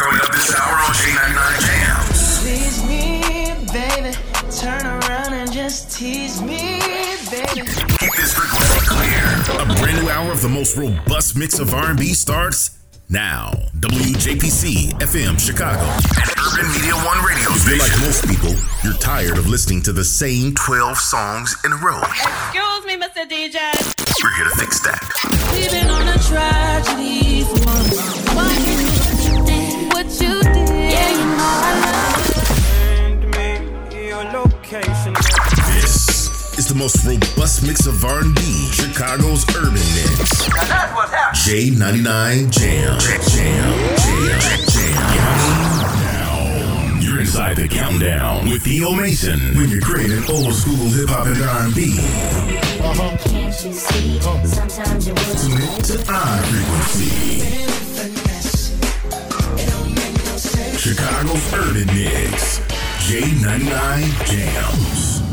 Coming up this hour on J99 Jams. Please me, baby. Turn around and just tease me, baby. Keep this frequency clear. A brand new hour of the most robust mix of R&B starts now. WJPC FM Chicago. And Urban Media One radio If you're station. like most people, you're tired of listening to the same 12 songs in a row. Excuse me, Mr. DJ. We're here to fix that. We've been on a tragedy for what you did. Yeah, you know I love Send me your location. This is the most robust mix of R&B, Chicago's urban mix. Now that's what's happening. J99 Jam. Now, you're inside the countdown with Theo Mason. When you're creating old school hip hop and R&B. Can't you see? Sometimes you will. Tune in to I Frequency. Chicago's urban mix. J99 Jams.